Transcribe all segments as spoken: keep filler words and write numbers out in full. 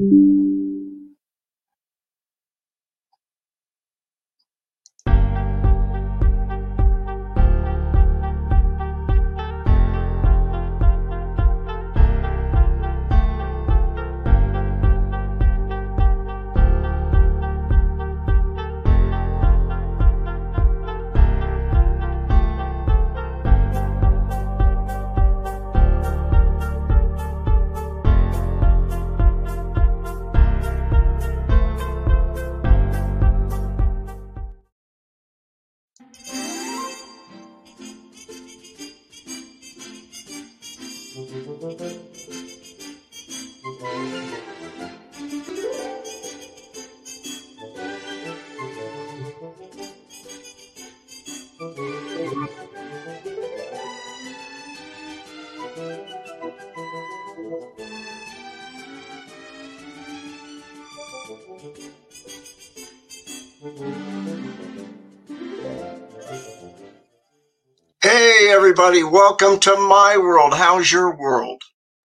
Hey everybody, welcome to my world. How's your world?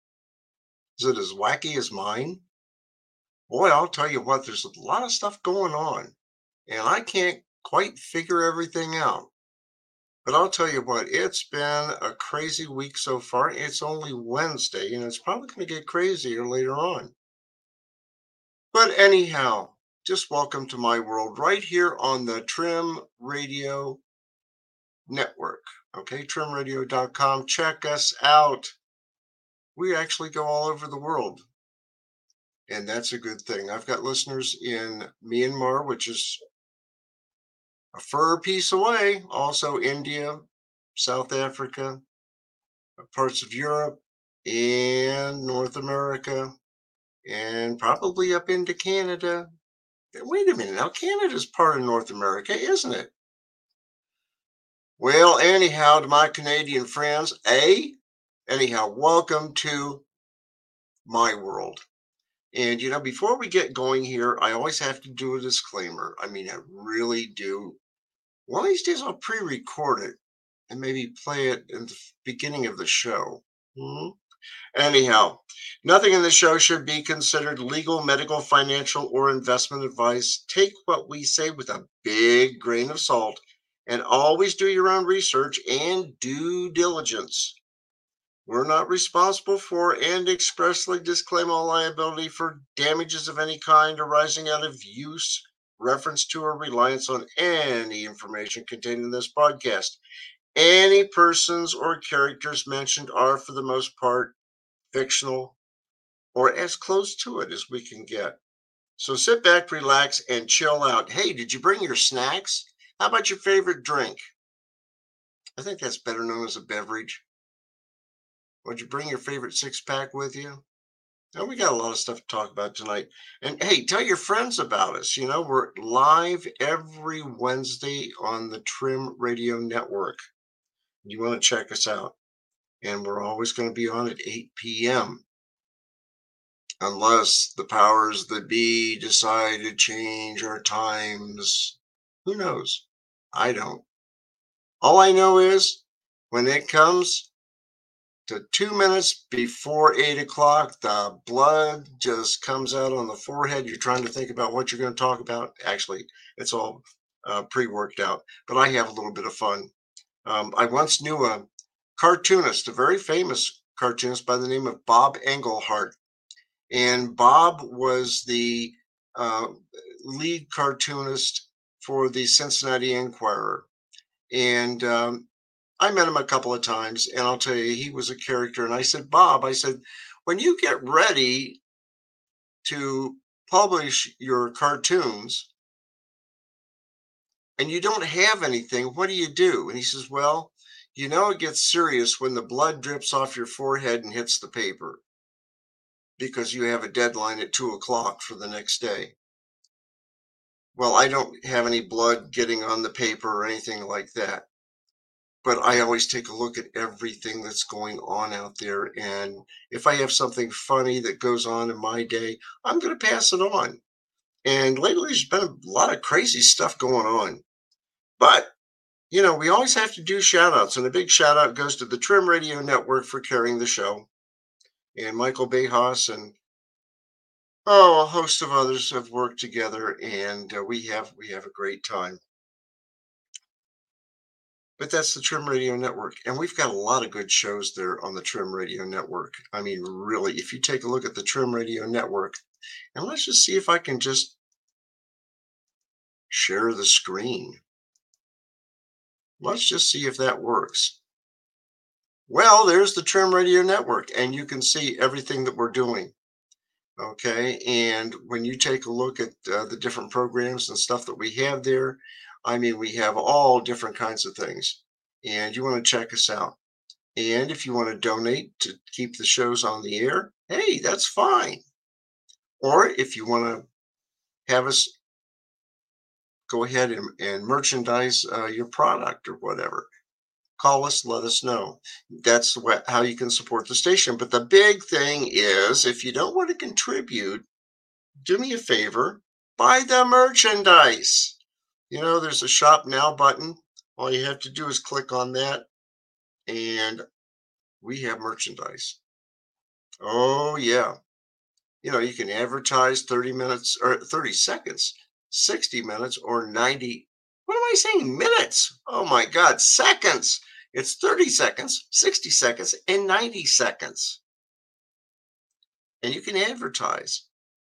Is it as wacky as mine? Boy, I'll tell you what, there's a lot of stuff going on, and I can't quite figure everything out. But I'll tell you what, it's been a crazy week so far. It's only Wednesday, and it's probably going to get crazier later on. But anyhow, just welcome to my world right here on the Trim Radio Network. Okay, trim radio dot com. Check us out. We actually go all over the world, and that's a good thing. I've got listeners in Myanmar, which is a fur piece away, also India, South Africa, parts of Europe, and North America, and probably up into Canada. Wait a minute, now Canada's part of North America, isn't it? Well, anyhow, to my Canadian friends, eh? Anyhow, welcome to my world. And, you know, before we get going here, I always have to do a disclaimer. I mean, I really do. One of these days I'll pre-record it and maybe play it in the beginning of the show. Hmm? Anyhow, nothing in the show should be considered legal, medical, financial, or investment advice. Take what we say with a big grain of salt and always do your own research and due diligence. We're not responsible for and expressly disclaim all liability for damages of any kind arising out of use, reference to, or reliance on any information contained in this podcast. Any persons or characters mentioned are, for the most part, fictional or as close to it as we can get. So sit back, relax, and chill out. Hey, did you bring your snacks? How about your favorite drink? I think that's better known as a beverage. Would you bring your favorite six pack with you? And we got a lot of stuff to talk about tonight. And hey, tell your friends about us. You know, we're live every Wednesday on the Trim Radio Network. You want to check us out. And we're always going to be on at eight p.m. Unless the powers that be decide to change our times. Who knows? I don't. All I know is when it comes to two minutes before eight o'clock, the blood just comes out on the forehead. You're trying to think about what you're going to talk about. Actually, it's all uh, pre-worked out, but I have a little bit of fun. Um, I once knew a cartoonist, a very famous cartoonist by the name of Bob Englehart. And Bob was the uh, lead cartoonist for the Cincinnati Enquirer. And um, I met him a couple of times, and I'll tell you, he was a character. And I said, Bob, I said, when you get ready to publish your cartoons and you don't have anything, what do you do? And he says, well, you know, it gets serious when the blood drips off your forehead and hits the paper because you have a deadline at two o'clock for the next day. Well, I don't have any blood getting on the paper or anything like that. But I always take a look at everything that's going on out there. And if I have something funny that goes on in my day, I'm going to pass it on. And lately, there's been a lot of crazy stuff going on. But, you know, we always have to do shout outs. And a big shout out goes to the Trim Radio Network for carrying the show. And Michael Bejas and Oh, a host of others have worked together, and uh, we have we have a great time. But that's the Trim Radio Network, and we've got a lot of good shows there on the Trim Radio Network. I mean, really, if you take a look at the Trim Radio Network, and let's just see if I can just share the screen. Let's just see if that works. Well, there's the Trim Radio Network, and you can see everything that we're doing. Okay. And when you take a look at uh, the different programs and stuff that we have there, I mean, we have all different kinds of things. And you want to check us out. And if you want to donate to keep the shows on the air, hey, that's fine. Or if you want to have us go ahead and, and merchandise uh, your product or whatever, call us, let us know. That's what, how you can support the station. But the big thing is if you don't want to contribute, do me a favor, buy the merchandise. You know, there's a shop now button. All you have to do is click on that, and we have merchandise. Oh, yeah. You know, you can advertise thirty minutes or thirty seconds, sixty minutes, or ninety. What am I saying? Minutes. Oh my God, seconds. It's thirty seconds, sixty seconds, and ninety seconds. And you can advertise.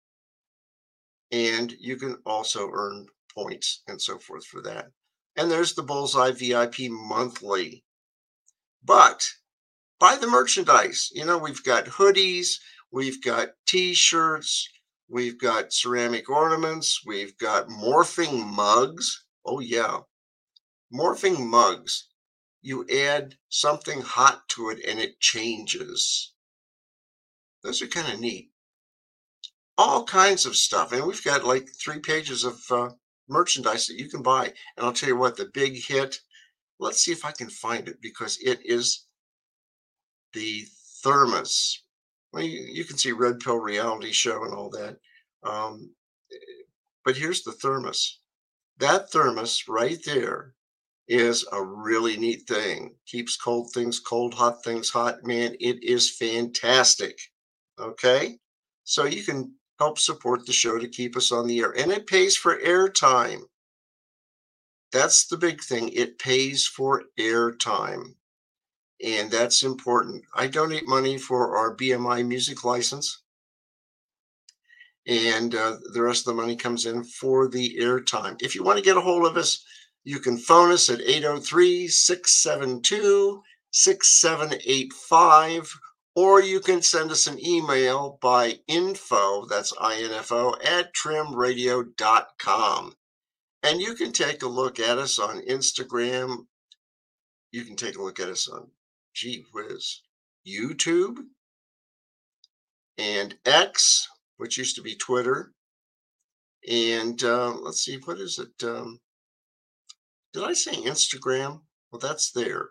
And you can also earn points and so forth for that. And there's the Bullseye V I P monthly. But buy the merchandise. You know, we've got hoodies, we've got t-shirts, we've got ceramic ornaments, we've got morphing mugs. Oh yeah, morphing mugs. You add something hot to it and it changes. Those are kind of neat. All kinds of stuff. And we've got like three pages of uh, merchandise that you can buy. And I'll tell you what, the big hit, let's see if I can find it because it is the thermos. Well, you, you can see Red Pill Reality Show and all that. Um, but here's the thermos. That thermos right there is a really neat thing. Keeps cold things cold, hot things hot. Man, it is fantastic. Okay. So you can help support the show to keep us on the air. And it pays for airtime. That's the big thing. It pays for airtime. And that's important. I donate money for our B M I music license. And uh, the rest of the money comes in for the airtime. If you want to get a hold of us, you can phone us at eight oh three, six seven two, six seven eight five, or you can send us an email by info, that's I N F O, at trim radio dot com. And you can take a look at us on Instagram. You can take a look at us on, gee whiz, YouTube and X, which used to be Twitter. And uh, let's see, what is it? Um, did I say Instagram? Well, that's there.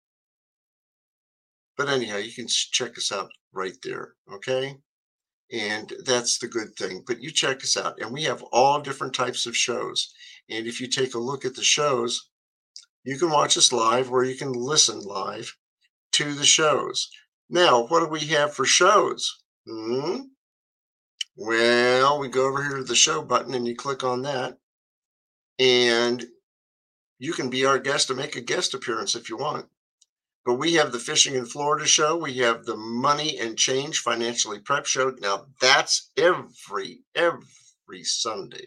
But anyhow, you can check us out right there. Okay. And that's the good thing. But you check us out. And we have all different types of shows. And if you take a look at the shows, you can watch us live or you can listen live to the shows. Now, what do we have for shows? Hmm? Well, we go over here to the show button and you click on that. And you can be our guest and make a guest appearance if you want. But we have the Fishing in Florida show. We have the Money and Change Financially Prep show. Now that's every every Sunday.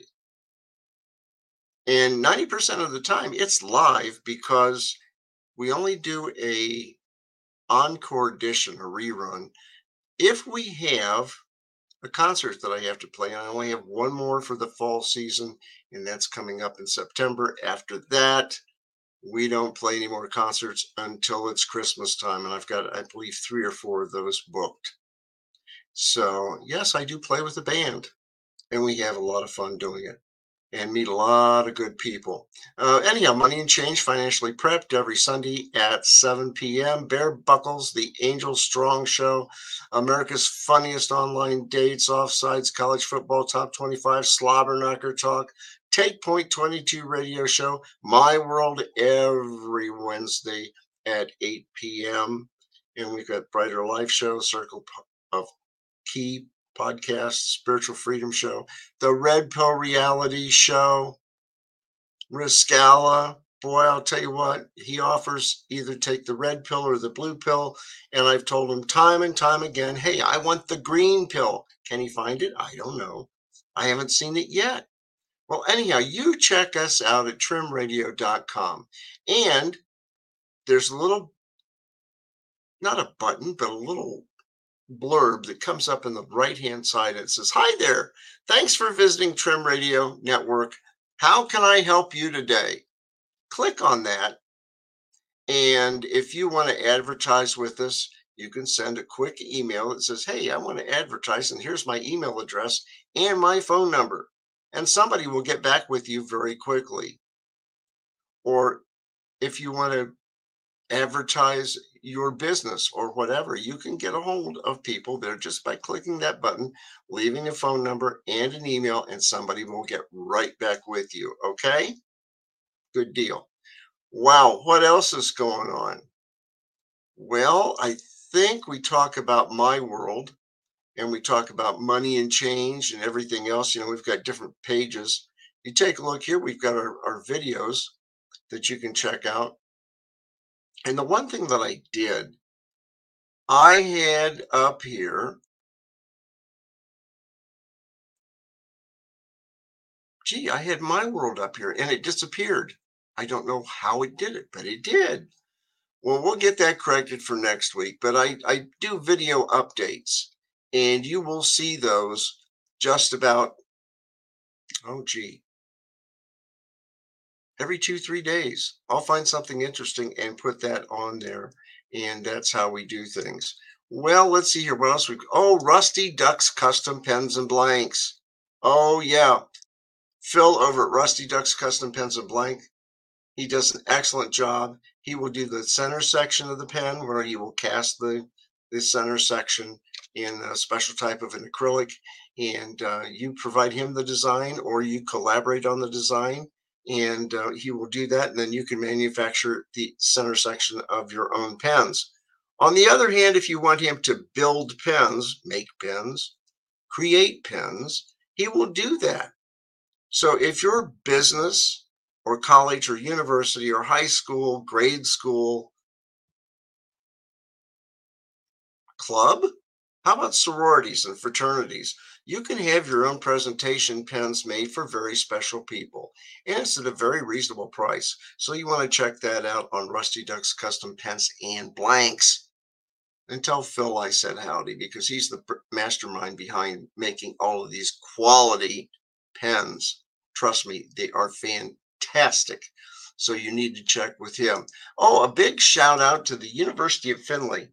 And ninety percent of the time it's live because we only do a encore edition, a rerun. If we have a concert that I have to play, I only have one more for the fall season, and that's coming up in September. After that, we don't play any more concerts until it's Christmas time. And I've got, I believe, three or four of those booked. So, yes, I do play with the band, and we have a lot of fun doing it and meet a lot of good people. Uh, anyhow, Money and Change Financially Prepped every Sunday at seven p.m. Bear Buckles, the Angel Strong Show, America's funniest online dates, offsides, college football, top twenty-five, slobber knocker talk, Take Point twenty-two radio show, My World every Wednesday at eight p.m. And we've got Brighter Life Show, Circle of Key podcast, Spiritual Freedom Show, the Red Pill Reality Show, Riscala. Boy, I'll tell you what, he offers either take the red pill or the blue pill. And I've told him time and time again, hey, I want the green pill. Can he find it? I don't know. I haven't seen it yet. Well, anyhow, you check us out at trim radio dot com. And there's a little, not a button, but a little blurb that comes up in the right hand side. It says, hi there. Thanks for visiting Trim Radio Network. How can I help you today? Click on that. And if you want to advertise with us, you can send a quick email that says, hey, I want to advertise, and here's my email address and my phone number. And somebody will get back with you very quickly. Or if you want to advertise your business or whatever, you can get a hold of people there just by clicking that button, leaving a phone number and an email, and somebody will get right back with you. Okay? Good deal. Wow, what else is going on? Well, I think we talk about my world and we talk about money and change and everything else. You know, we've got different pages. You take a look here, we've got our, our videos that you can check out. And the one thing that I did, I had up here, gee, I had my world up here and it disappeared. I don't know how it did it, but it did. Well, we'll get that corrected for next week, but I, I do video updates and you will see those just about, oh, gee, every two, three days. I'll find something interesting and put that on there. And that's how we do things. Well, let's see here. What else we, oh, Rusty Ducks Custom Pens and Blanks. Oh, yeah. Phil over at Rusty Ducks Custom Pens and Blank. He does an excellent job. He will do the center section of the pen where he will cast the, the center section in a special type of an acrylic. And uh, you provide him the design or you collaborate on the design. And uh, he will do that. And then you can manufacture the center section of your own pens. On the other hand, if you want him to build pens, make pens, create pens, he will do that. So if your business or college or university or high school, grade school, club, how about sororities and fraternities? You can have your own presentation pens made for very special people, and it's at a very reasonable price. So you want to check that out on Rusty Ducks Custom Pens and Blanks. And tell Phil I said howdy because he's the mastermind behind making all of these quality pens. Trust me, they are fantastic. So you need to check with him. Oh, a big shout out to the University of Findlay.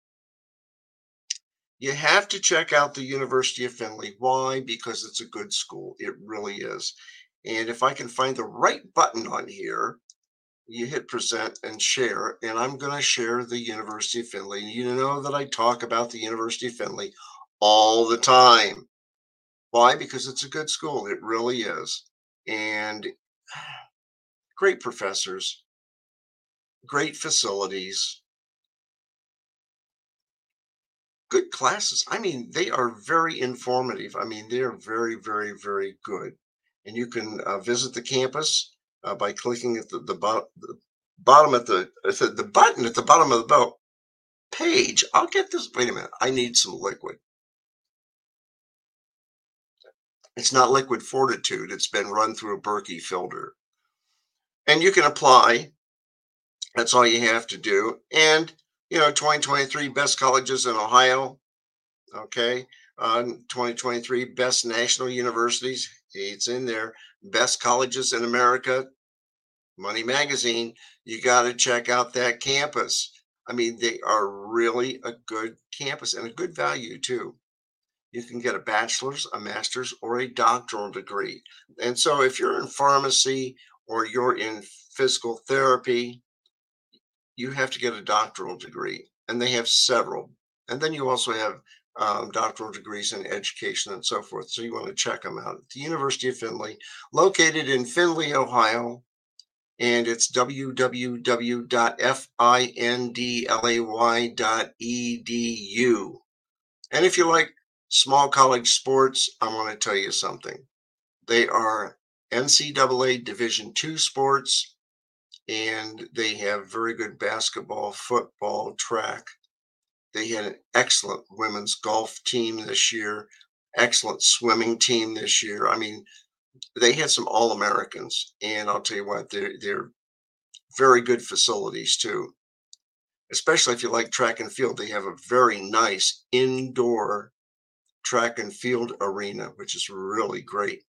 You have to check out the University of Findlay. Why? Because it's a good school. It really is. And if I can find the right button on here, you hit present and share, and I'm going to share the University of Findlay. You know that I talk about the University of Findlay all the time. Why? Because it's a good school. It really is. And great professors, great facilities, good classes. I mean, they are very informative. I mean, they are very, very, very good. And you can uh, visit the campus uh, by clicking at the, the, bo- the bottom at the, at the the button at the bottom of the boat page. I'll get this. Wait a minute. I need some liquid. It's not liquid fortitude. It's been run through a Berkey filter. And you can apply. That's all you have to do. And, you know, twenty twenty-three best colleges in Ohio. Okay. Uh, twenty twenty-three best national universities. It's in there. Best colleges in America. Money Magazine. You got to check out that campus. I mean, they are really a good campus and a good value too. You can get a bachelor's, a master's, or a doctoral degree. And so if you're in pharmacy or you're in physical therapy, you have to get a doctoral degree. And they have several. And then you also have um, doctoral degrees in education and so forth. So you want to check them out. The University of Findlay, located in Findlay, Ohio. And it's w w w dot findlay dot e d u. And if you like Small college sports, I want to tell you something. They are N C double A Division two sports, and they have very good basketball, football, track. They had an excellent women's golf team this year, excellent swimming team this year. I mean, they had some All Americans, and I'll tell you what, they're they're very good facilities too. Especially if you like track and field, they have a very nice indoor track and field arena, which is really great.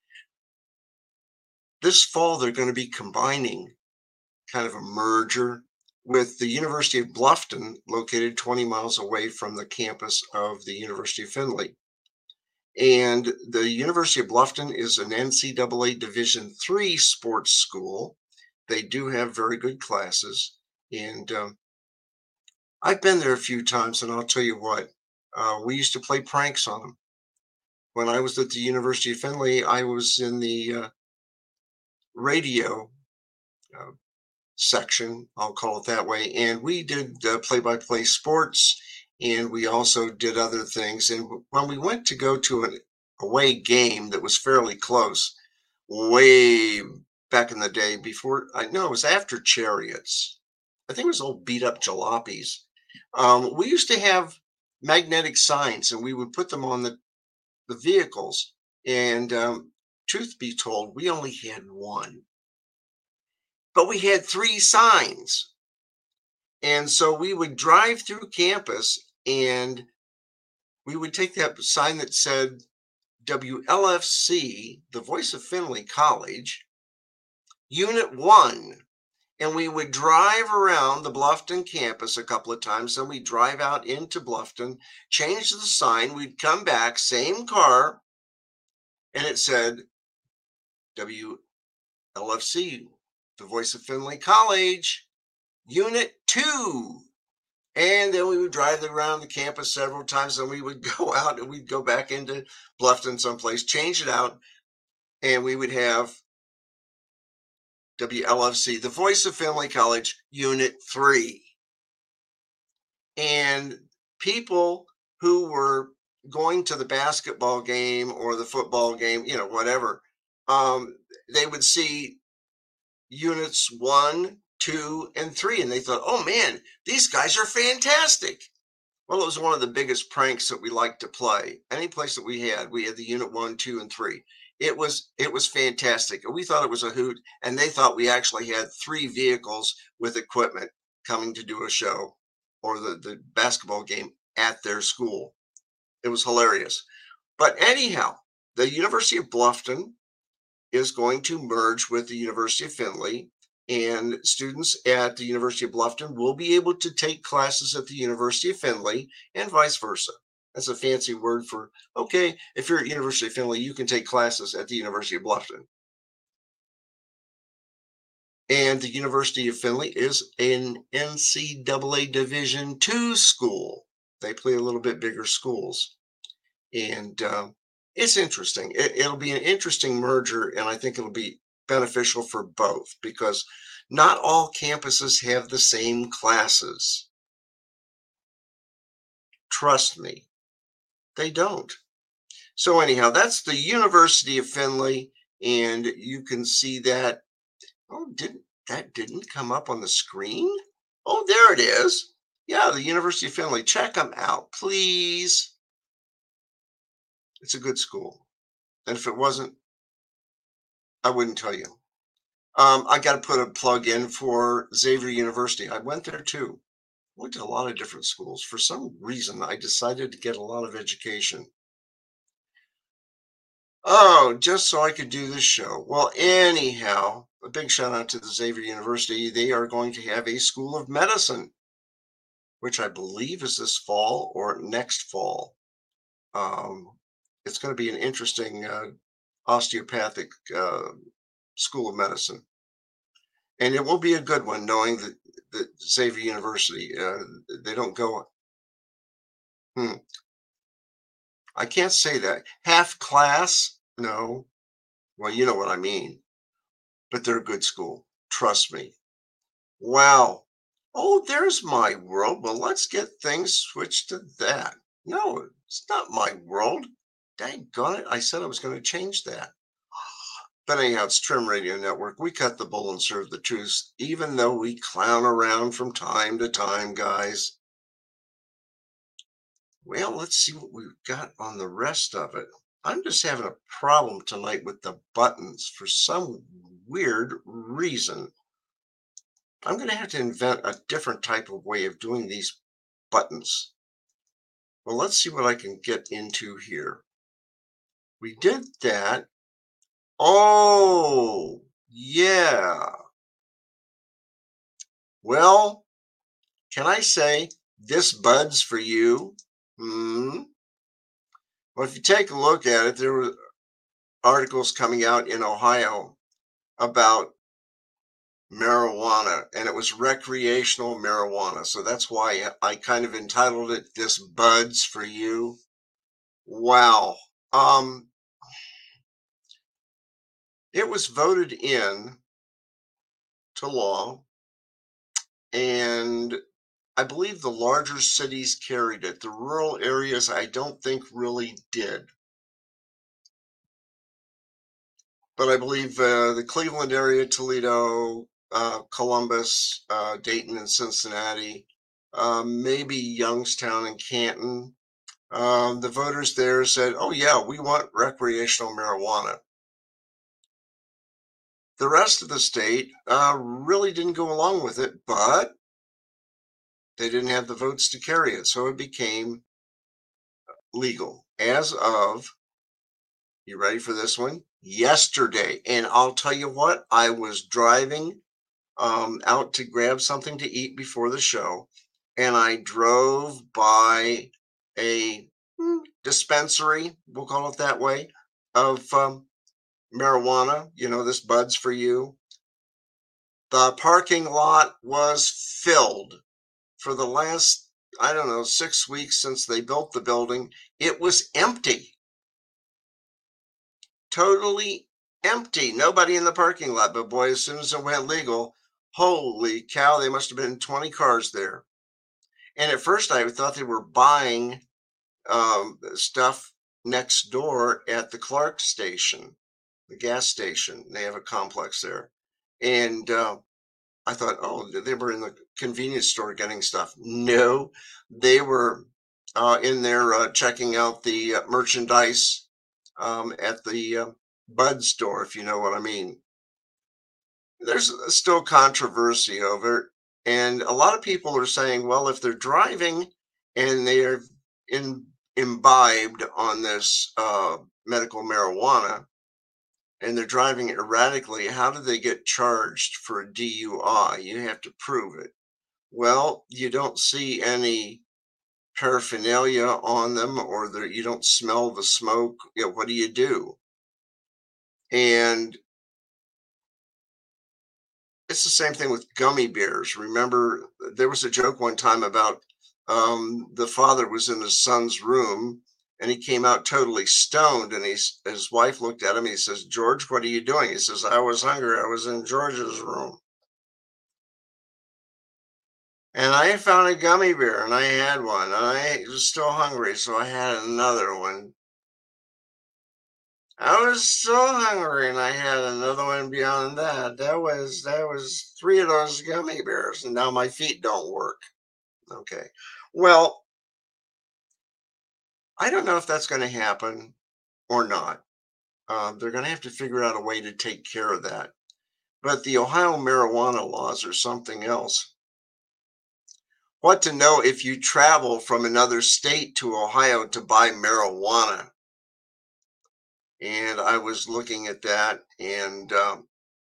This fall, they're going to be combining kind of a merger with the University of Bluffton, located twenty miles away from the campus of the University of Findlay. And the University of Bluffton is an N C double A Division three sports school. They do have very good classes. And um, I've been there a few times, and I'll tell you what, uh, we used to play pranks on them. When I was at the University of Findlay, I was in the uh, radio uh, section, I'll call it that way. And we did uh, play-by-play sports, and we also did other things. And when we went to go to an away game that was fairly close, way back in the day, before I know it was after Chariots. I think it was old beat up jalopies. Um, we used to have magnetic signs, and we would put them on the the vehicles. And um, truth be told, we only had one, but we had three signs. And so we would drive through campus, and we would take that sign that said W L F C, the Voice of Findlay College, Unit one. And we would drive around the Bluffton campus a couple of times. Then we'd drive out into Bluffton, change the sign. We'd come back, same car, and it said W L F C, the Voice of Findlay College, Unit two. And then we would drive around the campus several times. Then we would go out and we'd go back into Bluffton someplace, change it out, and we would have W L F C, the Voice of Findlay College, Unit three. And people who were going to the basketball game or the football game, you know, whatever, um, they would see units one, two, and three, and they thought, oh man, these guys are fantastic. Well, it was one of the biggest pranks that we liked to play. Any place that we had, we had the unit one, two, and three. It was it was fantastic. We thought it was a hoot, and they thought we actually had three vehicles with equipment coming to do a show or the, the basketball game at their school. It was hilarious. But anyhow, the University of Bluffton is going to merge with the University of Findlay, and students at the University of Bluffton will be able to take classes at the University of Findlay and vice versa. That's a fancy word for, okay, if you're at University of Findlay, you can take classes at the University of Bluffton. And the University of Findlay is an N C double A Division two school. They play a little bit bigger schools. And uh, it's interesting. It, it'll be an interesting merger, and I think it'll be beneficial for both because not all campuses have the same classes. Trust me, they don't. So anyhow, that's the University of Findlay, and you can see that. Oh, didn't that didn't come up on the screen? Oh, there it is. Yeah, the University of Findlay. Check them out, please. It's a good school. And if it wasn't, I wouldn't tell you. Um, I got to put a plug in for Xavier University. I went there too. Went to a lot of different schools. For some reason, I decided to get a lot of education. Oh, just so I could do this show. Well, anyhow, a big shout out to the Xavier University. They are going to have a School of Medicine, which I believe is this fall or next fall. Um, it's going to be an interesting uh, osteopathic uh, School of Medicine. And it will be a good one, knowing that, that Xavier University, uh, they don't go, hmm, I can't say that. Half class? No. Well, you know what I mean. But they're a good school. Trust me. Wow. Oh, there's my world. Well, let's get things switched to that. No, it's not my world. Dang it. I said I was going to change that. But anyhow, it's Trim Radio Network. We cut the bull and serve the truth, even though we clown around from time to time, guys. Well, let's see what we've got on the rest of it. I'm just having a problem tonight with the buttons for some weird reason. I'm going to have to invent a different type of way of doing these buttons. Well, let's see what I can get into here. We did that. Oh, yeah. Well, can I say this bud's for you? Hmm. Well, if you take a look at it, there were articles coming out in Ohio about marijuana, and it was recreational marijuana. So that's why I kind of entitled it "This Bud's for You." Wow. Um, it was voted in to law, and I believe the larger cities carried it. The rural areas, I don't think really did. But I believe uh, the Cleveland area, Toledo, uh, Columbus, uh, Dayton, and Cincinnati, uh, maybe Youngstown and Canton. Um, the voters there said, oh, yeah, we want recreational marijuana. The rest of the state uh, really didn't go along with it, but they didn't have the votes to carry it. So it became legal as of, you ready for this one? Yesterday. And I'll tell you what, I was driving um, out to grab something to eat before the show, and I drove by a hmm, dispensary, we'll call it that way, of um, marijuana. You know, this bud's for you. The parking lot was filled for the last, I don't know, six weeks since they built the building. It was empty, totally empty. Nobody in the parking lot. But boy, as soon as it went legal, holy cow, they must have been twenty cars there. And at first, I thought they were buying um, stuff next door at the Clark station, the gas station. They have a complex there. And uh, I thought, oh, they were in the convenience store getting stuff. No, they were uh, in there uh, checking out the uh, merchandise um, at the uh, Bud store, if you know what I mean. There's still controversy over it. And a lot of people are saying, well, if they're driving and they are in, imbibed on this uh, medical marijuana and they're driving erratically, how do they get charged for a D U I? You have to prove it. Well, you don't see any paraphernalia on them, or the, you don't smell the smoke. You know, what do you do? And it's the same thing with gummy bears. Remember, there was a joke one time about um, the father was in his son's room and he came out totally stoned. And he's, his wife looked at him and he says, George, what are you doing? He says, I was hungry. I was in George's room. And I found a gummy bear and I had one. And I was still hungry, so I had another one. I was so hungry and I had another one beyond that. That was that was three of those gummy bears, and now my feet don't work. Okay. Well, I don't know if that's going to happen or not. Um, they're going to have to figure out a way to take care of that. But the Ohio marijuana laws are something else. What to know if you travel from another state to Ohio to buy marijuana? And I was looking at that, and um,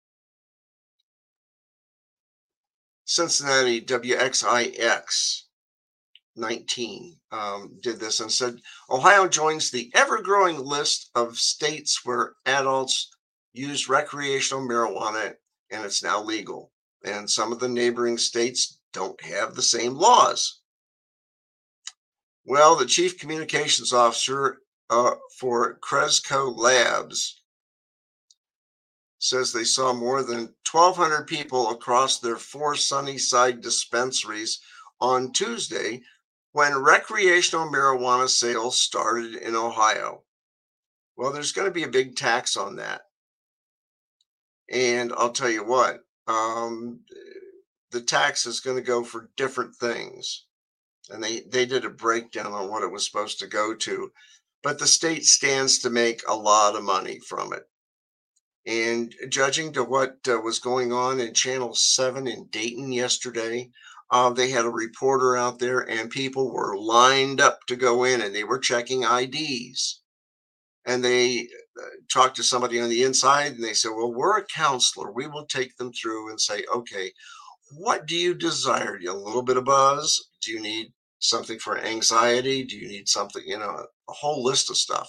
Cincinnati W X I X nineteen um, did this and said Ohio joins the ever growing list of states where adults use recreational marijuana and it's now legal. And some of the neighboring states don't have the same laws. Well, the chief communications officer uh, for Cresco Labs says they saw more than twelve hundred people across their four Sunnyside dispensaries on Tuesday when recreational marijuana sales started in Ohio. Well, there's going to be a big tax on that. And I'll tell you what, um, the tax is going to go for different things. And they, they did a breakdown on what it was supposed to go to. But the state stands to make a lot of money from it. And judging to what uh, was going on in Channel seven in Dayton yesterday, uh, they had a reporter out there and people were lined up to go in and they were checking I Ds. And they uh, talked to somebody on the inside and they said, well, we're a counselor. We will take them through and say, okay, what do you desire? Do you a little bit of buzz? Do you need something for anxiety? Do you need something, you know, a whole list of stuff?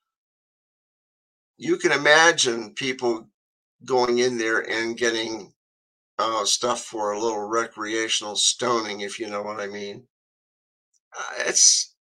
You can imagine people going in there and getting uh, stuff for a little recreational stoning, if you know what I mean. Uh, it's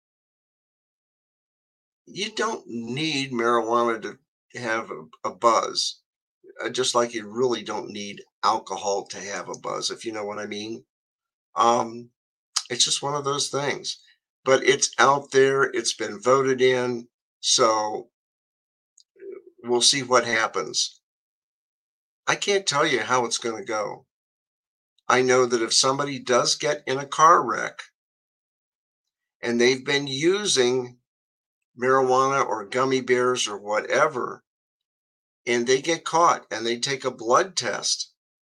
You don't need marijuana to have a, a buzz, uh, just like you really don't need alcohol to have a buzz, if you know what I mean. Um, it's just one of those things. But it's out there. It's been voted in, so we'll see what happens. I can't tell you how it's going to go. I know that if somebody does get in a car wreck and they've been using marijuana or gummy bears or whatever, and they get caught and they take a blood test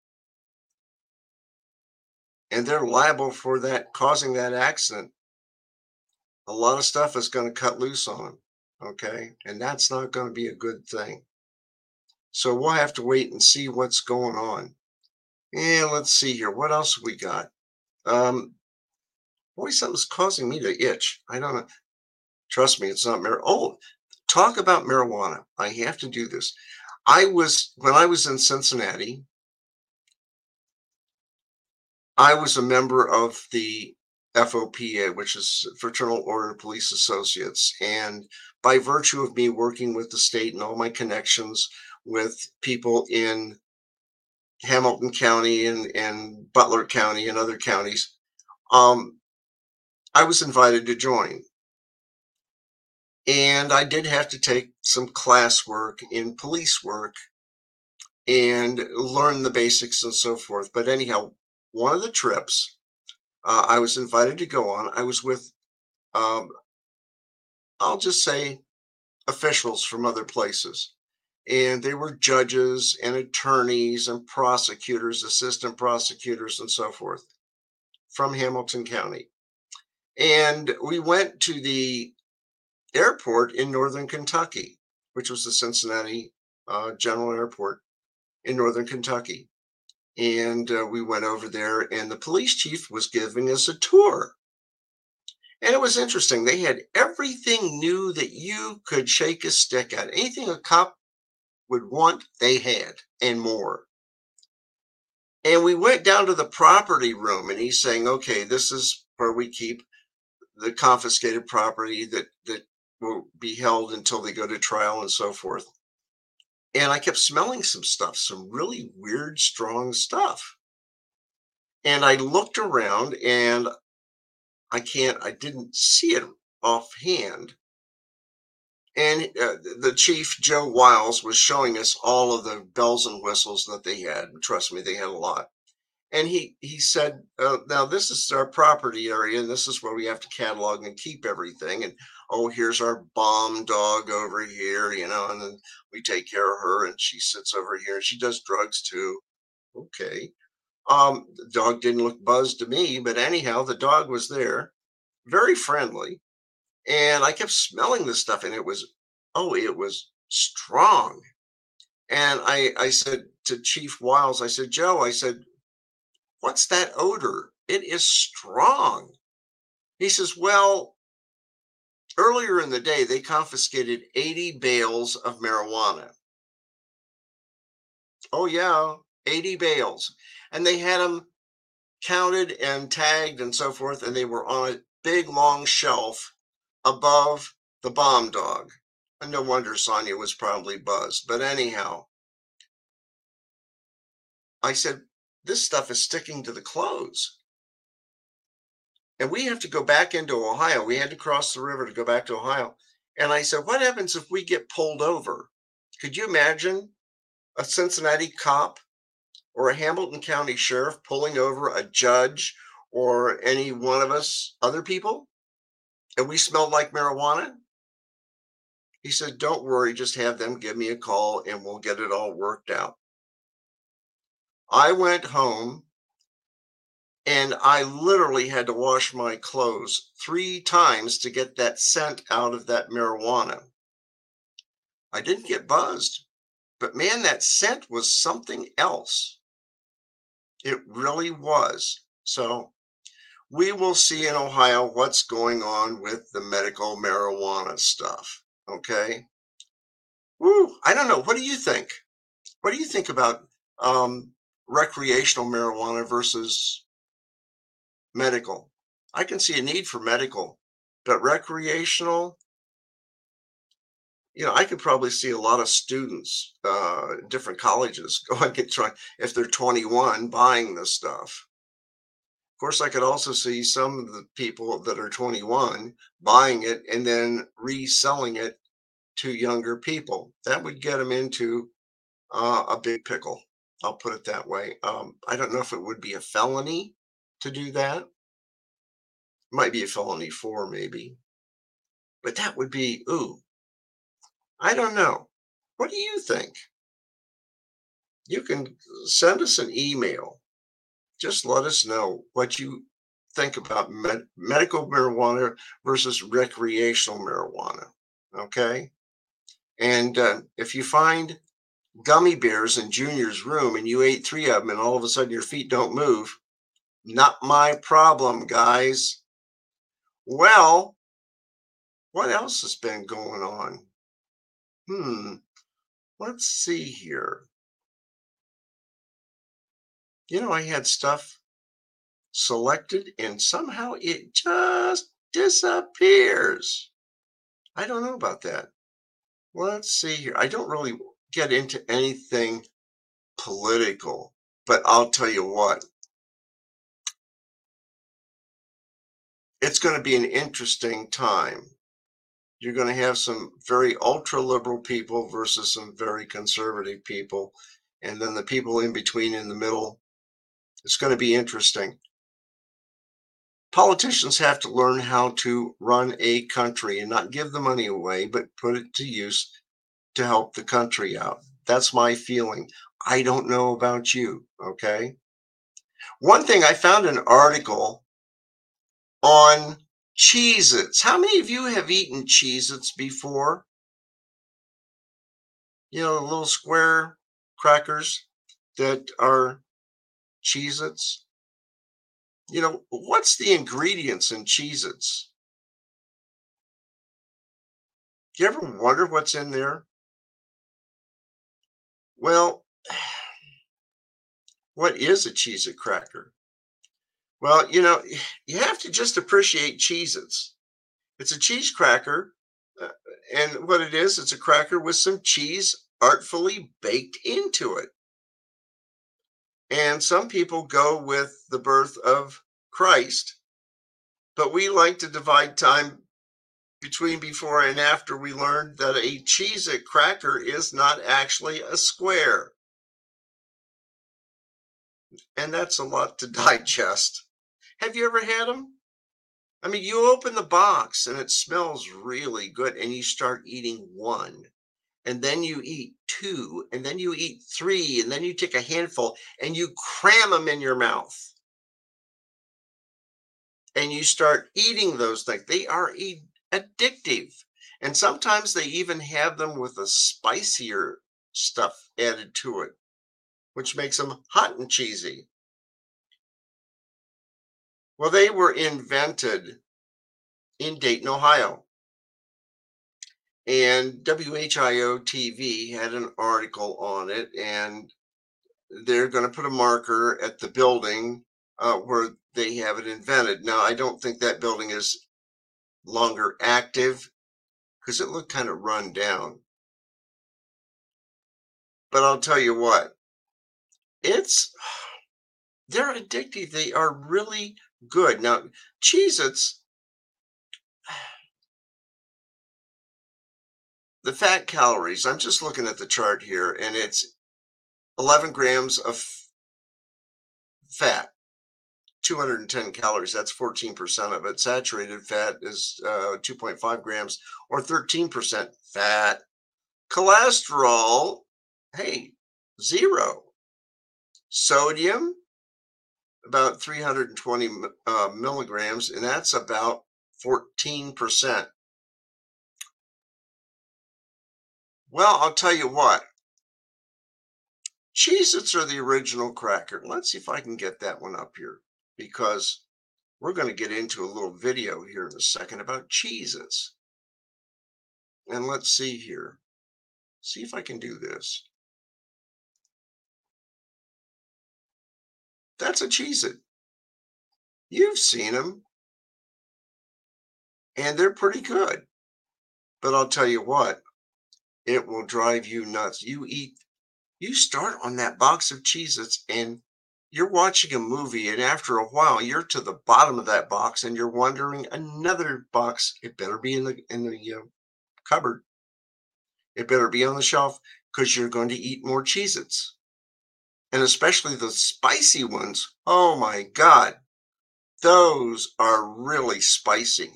and they're liable for that causing that accident, a lot of stuff is going to cut loose on them. Okay. And that's not going to be a good thing. So we'll have to wait and see what's going on. And let's see here. What else we got? Um, boy, something's causing me to itch. I don't know. Trust me, it's not mar. Oh, talk about marijuana. I have to do this. I was when I was in Cincinnati, I was a member of the F O P A, which is Fraternal Order of Police Associates. And by virtue of me working with the state and all my connections with people in Hamilton County and, and Butler County and other counties, um, I was invited to join. And I did have to take some classwork in police work and learn the basics and so forth. But anyhow, one of the trips uh, I was invited to go on, I was with, um, I'll just say, officials from other places. And they were judges and attorneys and prosecutors, assistant prosecutors, and so forth from Hamilton County. And we went to the airport in northern Kentucky, which was the Cincinnati uh, General Airport in northern Kentucky. And uh, we went over there, and the police chief was giving us a tour. And it was interesting. They had everything new that you could shake a stick at. Anything a cop would want, they had, and more. And we went down to the property room, and he's saying, okay, this is where we keep the confiscated property that, that will be held until they go to trial and so forth. And I kept smelling some stuff, some really weird, strong stuff. And I looked around and I can't, I didn't see it offhand. And uh, the chief, Joe Wiles, was showing us all of the bells and whistles that they had. Trust me, they had a lot. And he, he said, uh, now this is our property area, and this is where we have to catalog and keep everything. And oh, here's our bomb dog over here, you know, and then we take care of her, and she sits over here, and she does drugs too. Okay. Um, the dog didn't look buzzed to me, but anyhow, the dog was there, very friendly. And I kept smelling this stuff, and it was, oh, it was strong. And I, I said to Chief Wiles, I said, Joe, I said, what's that odor? It is strong. He says, well, earlier in the day, they confiscated eighty bales of marijuana. Oh, yeah, eighty bales. And they had them counted and tagged and so forth, and they were on a big, long shelf above the bomb dog. And no wonder Sonia was probably buzzed. But anyhow, I said, this stuff is sticking to the clothes. And we have to go back into Ohio. We had to cross the river to go back to Ohio. And I said, what happens if we get pulled over? Could you imagine a Cincinnati cop or a Hamilton County sheriff pulling over a judge or any one of us other people? And we smelled like marijuana? He said, don't worry, just have them give me a call and we'll get it all worked out. I went home and I literally had to wash my clothes three times to get that scent out of that marijuana. I didn't get buzzed, but man, that scent was something else. It really was. So we will see in Ohio what's going on with the medical marijuana stuff. Okay. Woo, I don't know. What do you think? What do you think about um, recreational marijuana versus medical? I can see a need for medical, but recreational, you know, I could probably see a lot of students, uh, different colleges going and try if they're twenty-one buying this stuff. Of course, I could also see some of the people that are twenty-one buying it and then reselling it to younger people. That would get them into uh, a big pickle. I'll put it that way. Um, I don't know if it would be a felony to do that. Might be a felony four, maybe. But that would be, ooh, I don't know. What do you think? You can send us an email. Just let us know what you think about med- medical marijuana versus recreational marijuana. Okay. And uh, if you find gummy bears in Junior's room and you ate three of them and all of a sudden your feet don't move, not my problem, guys. Well, what else has been going on? Hmm. Let's see here. You know, I had stuff selected and somehow it just disappears. I don't know about that. Let's see here. I don't really get into anything political, but I'll tell you what, it's going to be an interesting time. You're going to have some very ultra liberal people versus some very conservative people. And then the people in between in the middle. It's going to be interesting. Politicians have to learn how to run a country and not give the money away, but put it to use to help the country out. That's my feeling. I don't know about you. Okay. One thing, I found an article on Cheez-Its. How many of you have eaten Cheez-Its before? You know, the little square crackers that are Cheez-Its. You know, what's the ingredients in Cheez-Its? Do you ever wonder what's in there? Well, what is a Cheez-It cracker? Well, you know, you have to just appreciate Cheez-Its. It's a cheese cracker, uh, and what it is, it's a cracker with some cheese artfully baked into it. And some people go with the birth of Christ, but we like to divide time between before and after we learned that a Cheez-It cracker is not actually a square. And that's a lot to digest. Have you ever had them? I mean, you open the box and it smells really good, and you start eating one, and then you eat two, and then you eat three, and then you take a handful and you cram them in your mouth. And you start eating those things. They are e- addictive. And sometimes they even have them with a spicier stuff added to it, which makes them hot and cheesy. Well, they were invented in Dayton, Ohio. And W H I O T V had an article on it, and they're going to put a marker at the building uh, where they have it invented. Now, I don't think that building is longer active because it looked kind of run down. But I'll tell you what, it's they're addictive. They are really, good. Now, Cheez-Its, the fat calories, I'm just looking at the chart here, and it's eleven grams of fat, two hundred ten calories. That's fourteen percent of it. Saturated fat is uh, two point five grams or thirteen percent fat. Cholesterol, hey, zero. Sodium, about three hundred twenty uh, milligrams, and that's about fourteen percent. Well, I'll tell you what. Cheez-Its are the original cracker. Let's see if I can get that one up here, because we're going to get into a little video here in a second about Cheez-Its. And let's see here. See if I can do this. That's a Cheez-It. You've seen them. And they're pretty good. But I'll tell you what, it will drive you nuts. You eat, you start on that box of Cheez-Its and you're watching a movie, and after a while you're to the bottom of that box and you're wondering, another box, it better be in the in the uh, cupboard. It better be on the shelf, because you're going to eat more Cheez-Its. And especially the spicy ones. Oh my God. Those are really spicy.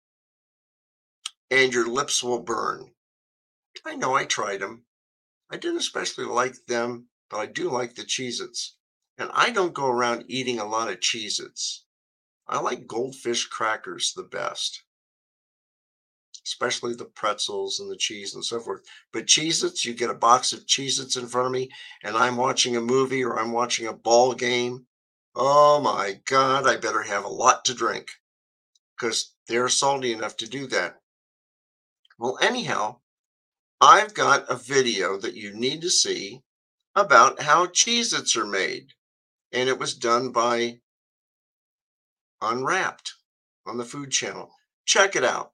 And your lips will burn. I know, I tried them. I didn't especially like them, but I do like the Cheez-Its. And I don't go around eating a lot of Cheez-Its. I like Goldfish crackers the best, especially the pretzels and the cheese and so forth. But Cheez-Its, you get a box of Cheez-Its in front of me, and I'm watching a movie or I'm watching a ball game. Oh my God, I better have a lot to drink, because they're salty enough to do that. Well, anyhow, I've got a video that you need to see about how Cheez-Its are made. And it was done by Unwrapped on the Food Channel. Check it out.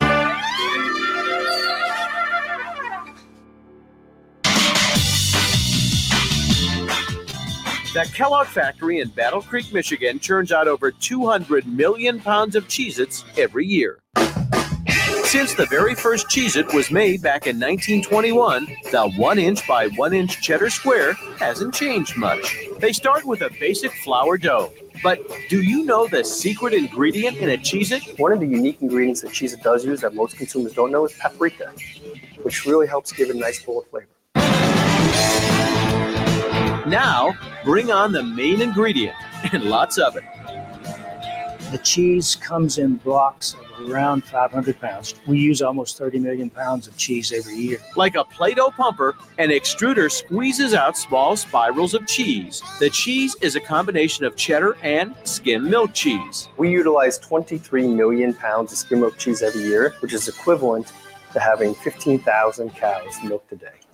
The Kellogg factory in Battle Creek, Michigan churns out over two hundred million pounds of Cheez-Its every year. Since the very first Cheez-It was made back in nineteen twenty-one, the one inch by one inch cheddar square hasn't changed much. They start with a basic flour dough. But do you know the secret ingredient in a Cheez-It? One of the unique ingredients that Cheez-It does use that most consumers don't know is paprika, which really helps give it a nice bold flavor. Now, bring on the main ingredient, and lots of it. The cheese comes in blocks of around five hundred pounds. We use almost thirty million pounds of cheese every year. Like a Play-Doh pumper, an extruder squeezes out small spirals of cheese. The cheese is a combination of cheddar and skim milk cheese. We utilize twenty-three million pounds of skim milk cheese every year, which is equivalent to having fifteen thousand cows milked a day.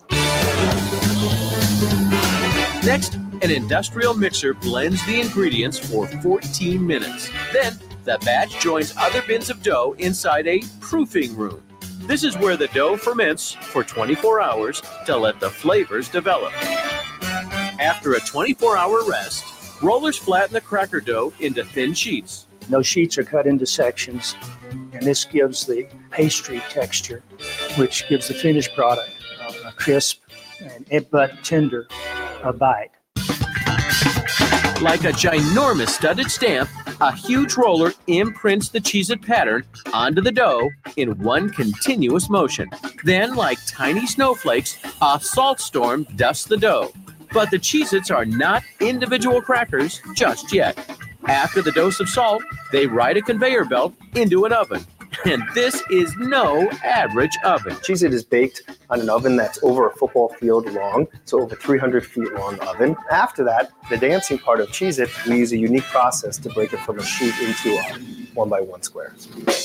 Next, an industrial mixer blends the ingredients for fourteen minutes. Then, the batch joins other bins of dough inside a proofing room. This is where the dough ferments for twenty-four hours to let the flavors develop. After a twenty-four hour rest, rollers flatten the cracker dough into thin sheets. Those sheets are cut into sections, and this gives the pastry texture, which gives the finished product a crisp and but tender a bite. Like a ginormous studded stamp, a huge roller imprints the Cheez-It pattern onto the dough in one continuous motion. Then, like tiny snowflakes, a salt storm dusts the dough. But the Cheez-Its are not individual crackers just yet. After the dose of salt, they ride a conveyor belt into an oven. And this is no average oven. Cheez-It is baked on an oven that's over a football field long, so over three hundred feet long oven. After that, the dancing part of Cheez-It, we use a unique process to break it from a sheet into a one by one squares.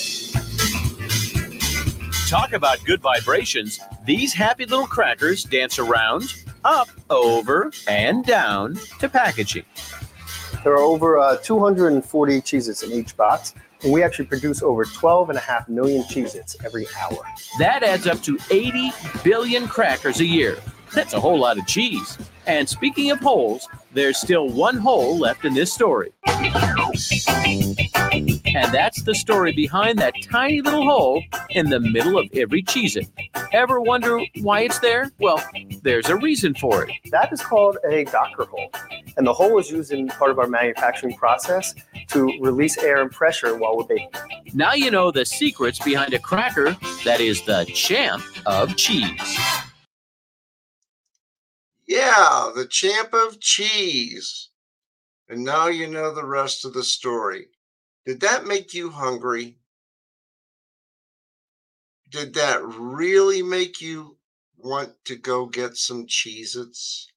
Talk about good vibrations. These happy little crackers dance around, up, over, and down to packaging. There are over uh, two hundred forty Cheez-Its in each box, and we actually produce over twelve and a half million Cheez-Its every hour. That adds up to eighty billion crackers a year. That's a whole lot of cheese. And speaking of holes, there's still one hole left in this story. And that's the story behind that tiny little hole in the middle of every Cheez-It. Ever wonder why it's there? Well, there's a reason for it. That is called a Docker hole. And the hole is used in part of our manufacturing process to release air and pressure while we're baking. Now you know the secrets behind a cracker that is the champ of cheese. Yeah, the champ of cheese. And now you know the rest of the story. Did that make you hungry? Did that really make you want to go get some Cheez-Its?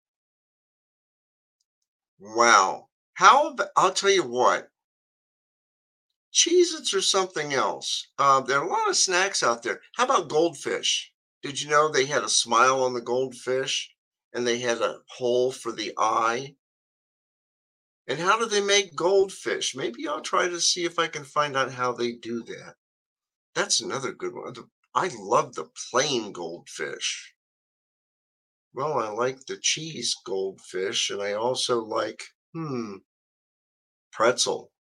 Wow. How about, I'll tell you what. Cheez-Its are something else. Uh, there are a lot of snacks out there. How about goldfish? Did you know they had a smile on the goldfish and they had a hole for the eye? And how do they make goldfish? Maybe I'll try to see if I can find out how they do that. That's another good one. I love the plain goldfish. Well, I like the cheese goldfish, and I also like, hmm, pretzel.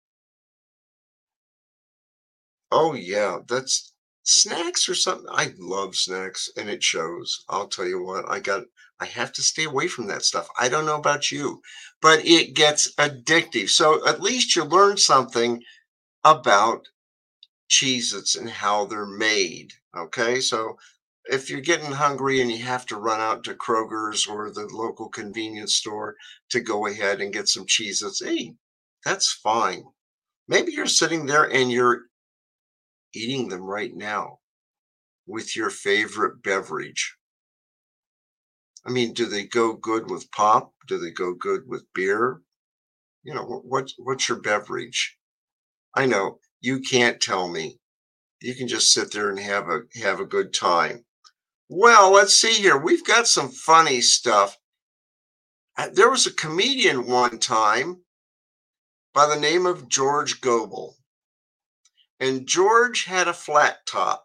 Oh, yeah, that's snacks or something. I love snacks, and it shows. I'll tell you what, I got, I have to stay away from that stuff. I don't know about you, but it gets addictive. So at least you learn something about Cheez-Its and how they're made. Okay, so if you're getting hungry and you have to run out to Kroger's or the local convenience store to go ahead and get some Cheez-Its, hey, that's fine. Maybe you're sitting there and you're eating them right now with your favorite beverage. I mean, do they go good with pop? Do they go good with beer? You know, what what's your beverage? I know you can't tell me. You can just sit there and have a have a good time. Well, let's see here. We've got some funny stuff. There was a comedian one time by the name of George Gobel. And George had a flat top.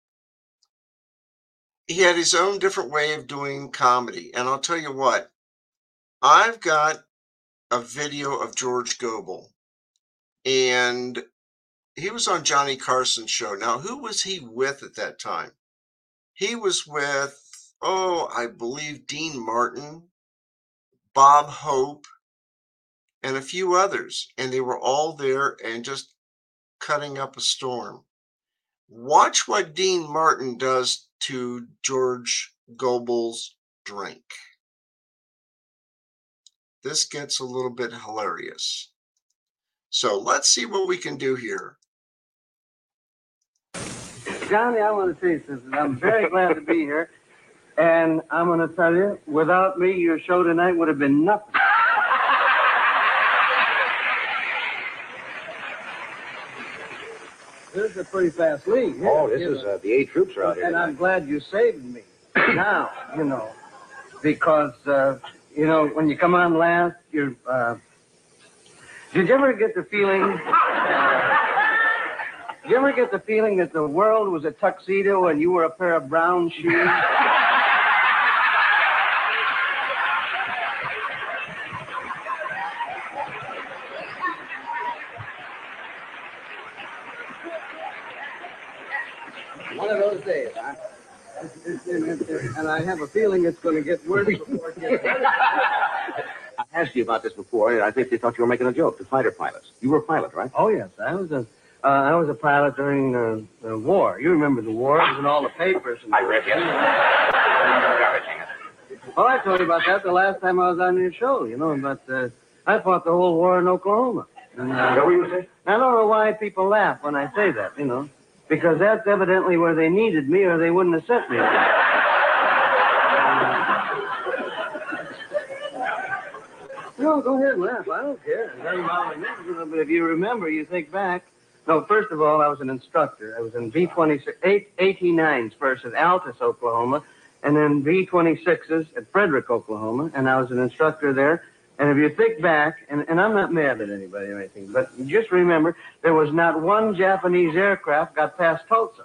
He had his own different way of doing comedy. And I'll tell you what, I've got a video of George Gobel. And he was on Johnny Carson's show. Now, who was he with at that time? He was with, oh, I believe Dean Martin, Bob Hope, and a few others. And they were all there and just cutting up a storm. Watch what Dean Martin does to George Gobel's drink. This gets a little bit hilarious. So let's see what we can do here. Johnny, I want to tell you something. I'm very glad to be here. And I'm going to tell you, without me, your show tonight would have been nothing. This is a pretty fast lead. Here, oh, this is, uh, the A troops are out here And tonight. I'm glad you saved me. Now, you know, because, uh, you know, when you come on last, you're, uh, did you ever get the feeling, uh, did you ever get the feeling that the world was a tuxedo and you were a pair of brown shoes? One of those days, huh? And I have a feeling it's going to get worse before it gets better. I asked you about this before, and I think they thought you were making a joke, the fighter pilots. You were a pilot, right? Oh, yes. I was a, uh, I was a pilot during the, the war. You remember the war? It was in all the papers. And I read you. Well, I told you about that the last time I was on your show, you know, but uh, I fought the whole war in Oklahoma. And, uh, What were you saying? I don't know why people laugh when I say that, you know, because that's evidently where they needed me or they wouldn't have sent me. No, go ahead and laugh. I don't care. It doesn't bother me. But if you remember, you think back. No, first of all, I was an instructor. I was in V twenty-six, eighty-nines first at Altus, Oklahoma, and then V twenty-sixes at Frederick, Oklahoma, and I was an instructor there. And if you think back, and, and I'm not mad at anybody or anything, but just remember, there was not one Japanese aircraft got past Tulsa.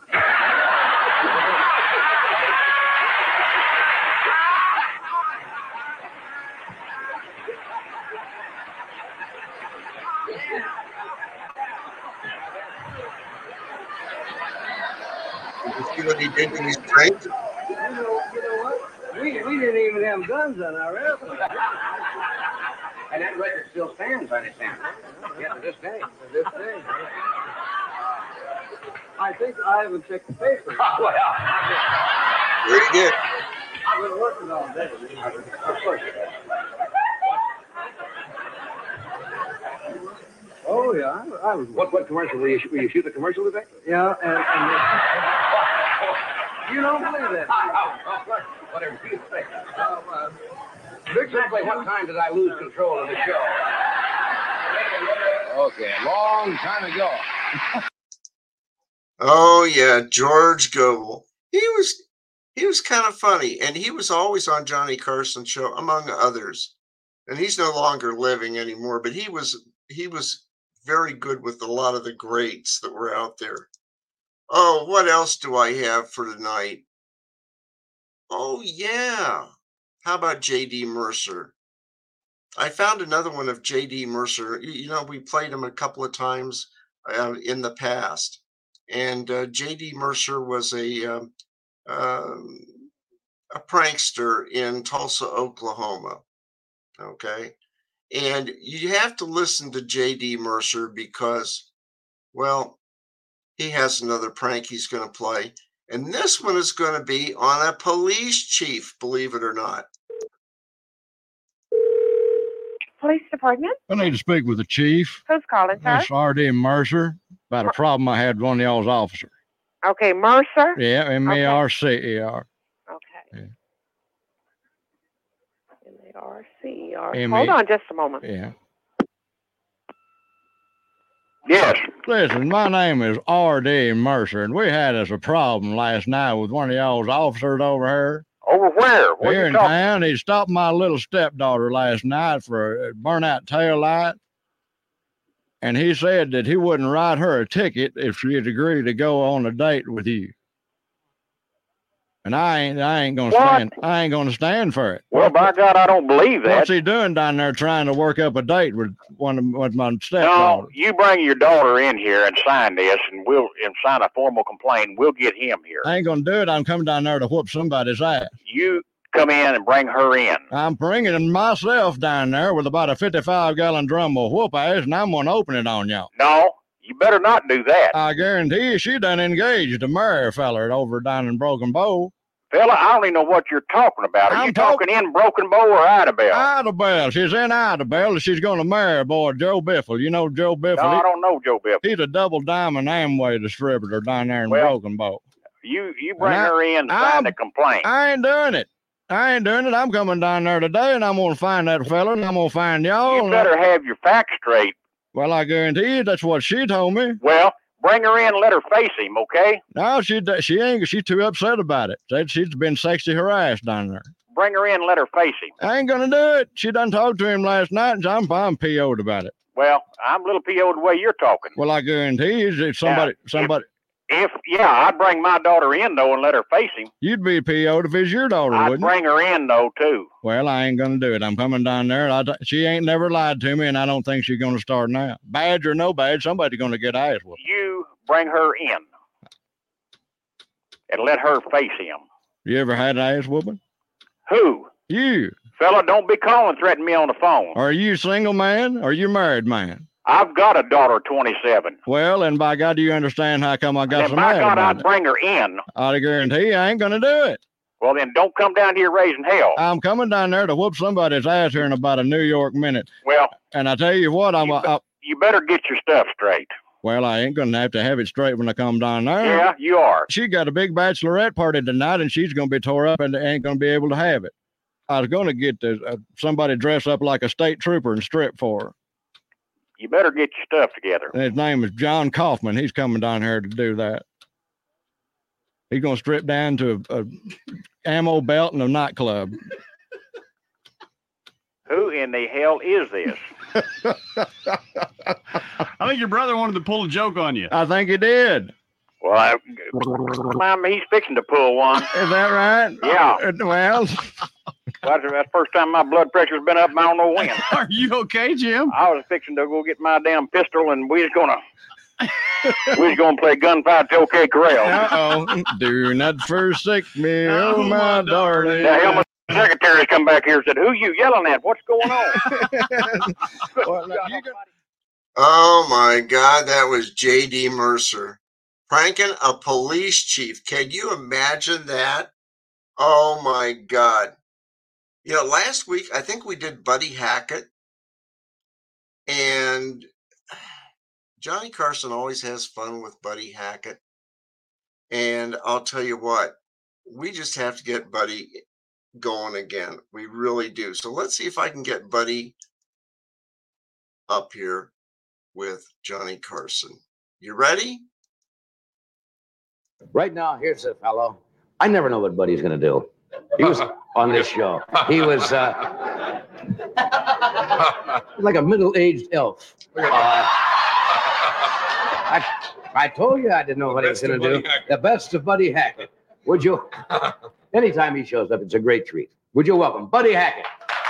You see what he did to his trains? You know, you know what? We, we didn't even have guns on our airplane. And that record still stands, I understand. Yeah, to this day. To this day. I think I haven't checked the paper. Well, Very good. I've been working all day. of course you have. Oh, yeah, I, I was. What, what commercial? Will you, will you shoot the commercial today? Yeah, and, and you don't believe that. Whatever you say. Uh, uh, Exactly what time did I lose control of the show? Okay, a long time ago. Oh yeah, George Gobel. He was he was kind of funny, and he was always on Johnny Carson's show, among others. And he's no longer living anymore, but he was he was very good with a lot of the greats that were out there. Oh, what else do I have for tonight? Oh yeah. How about J D Mercer? I found another one of J D Mercer. You know, we played him a couple of times uh, in the past. And uh, J D Mercer was a um, um, a prankster in Tulsa, Oklahoma. Okay. And you have to listen to J D Mercer because, well, he has another prank he's going to play. And this one is going to be on a police chief, believe it or not. Police department? I need to speak with the chief. Who's calling, sir? That's R D Mercer about a problem I had with one of y'all's officers. Okay, Mercer? Yeah, M A R C E R. Okay. Yeah. M A R C E R. M A Hold on just a moment. Yeah. Yes. Listen, my name is R D Mercer, and we had us a problem last night with one of y'all's officers over here. Over where? Where Here you in talking? town. He stopped my little stepdaughter last night for a burnout tail light. And he said that he wouldn't write her a ticket if she'd agree to go on a date with you. And I ain't, I ain't gonna What? stand, I ain't gonna stand for it. Well, by God, I don't believe that. What's he doing down there trying to work up a date with one of with my stepdaughter? No, you bring your daughter in here and sign this, and we'll and sign a formal complaint. We'll get him here. I ain't gonna do it. I'm coming down there to whoop somebody's ass. You come in and bring her in. I'm bringing myself down there with about a fifty-five gallon drum of whoop ass, and I'm gonna open it on y'all. No, you better not do that. I guarantee you, she done engaged to marry a feller over down in Broken Bow. Fella, I don't even know what you're talking about. Are I'm you talk- talking in Broken Bow or Idabel? Ida Bell. She's in Ida Bell. She's gonna marry a boy, Joe Biffle. You know Joe Biffle? No, I He- don't know Joe Biff. he's a double diamond Amway distributor down there in Well, Broken Bow. You you bring And I- her in and sign I'm- the complaint. I ain't doing it. I ain't doing it. I'm coming down there today, and I'm gonna find that fella, and I'm gonna find y'all. You and better I- have your facts straight. well, I guarantee you, that's what she told me. Well, bring her in and let her face him, okay? No, she she ain't. She's too upset about it. Said she's been sexually harassed down there. Bring her in and let her face him. I ain't gonna do it. She done talked to him last night, and I'm I'm P O'd about it. Well, I'm a little P O'd the way you're talking. Well, I guarantee you, if somebody if- somebody If, yeah, I'd bring my daughter in, though, and let her face him. you'd be P O'd if it's your daughter, I'd wouldn't you? bring her in, though, too. Well, I ain't gonna do it. I'm coming down there. I, she ain't never lied to me, and I don't think she's gonna start now. Badge or no badge, somebody's gonna get ass whooped. You bring her in and let her face him. You ever had an ass whooping? Who? You. Fella, don't be calling threatening me on the phone. Are you single man? Or are you married man? I've got a daughter, twenty-seven. Well, and by God, do you understand how come I got And some by mad God, about I'd it? bring her in. I guarantee you, I ain't gonna do it. Well, then don't come down here raising hell. I'm coming down there to whoop somebody's ass here in about a New York minute. Well, And I tell you what, I'm. You I, I, you better get your stuff straight. well, I ain't gonna have to have it straight when I come down there. Yeah, you are. She got a big bachelorette party tonight, and she's gonna be tore up and ain't gonna be able to have it. I was gonna get the, uh, somebody dress up like a state trooper and strip for her. You better get your stuff together. And his name is John Kaufman. He's coming down here to do that. He's gonna strip down to a, a ammo belt and a nightclub. Who in the hell is this? I think your brother wanted to pull a joke on you. I think he did. Well, I, Mom, he's fixing to pull one. Is that right? Yeah. Uh, Well, That's the first time my blood pressure's been up, and I don't know when. Are you okay, Jim? I was fixing to go get my damn pistol, and we was gonna We was going to play gunfight to OK Corral. Uh-oh. Do not forsake me, oh, my darling. Now, Hillman's secretary come back here and said, who you yelling at? What's going on? Well, now, you can- Oh my God, that was J D Mercer pranking a police chief. Can you imagine that? Oh my God. You know, last week, I think we did Buddy Hackett. And Johnny Carson always has fun with Buddy Hackett. And I'll tell you what, we just have to get Buddy going again. We really do. So let's see if I can get Buddy up here with Johnny Carson. You ready? Right now, here's a fellow. I never know what Buddy's going to do. He was on this show. He was uh, like a middle-aged elf. Uh, I, I told you I didn't know what he was going to do. The best of Buddy Hackett. Would you? Anytime he shows up, it's a great treat. Would you welcome Buddy Hackett?